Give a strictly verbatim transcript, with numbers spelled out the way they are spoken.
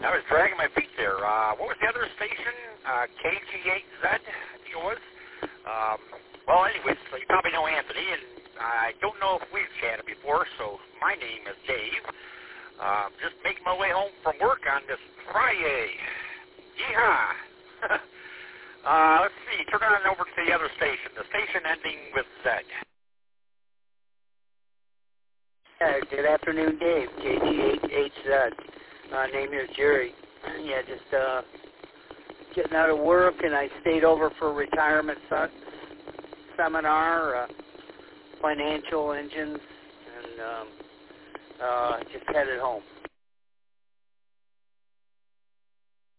I was dragging my feet there. Uh, what was the other station? Uh, K G eight Z, I think it was. Um, well, anyways, so you probably know Anthony, and I don't know if we've chatted before, so my name is Dave. Uh, just making my way home from work on this Friday. Yeehaw! uh, let's see, turn on over to the other station, the station ending with Z. Yeah, good afternoon, Dave. K G eight H Z. Uh, name is Jerry. Yeah, just uh, getting out of work, and I stayed over for a retirement se- seminar, uh, financial engines, and um, uh, just headed home.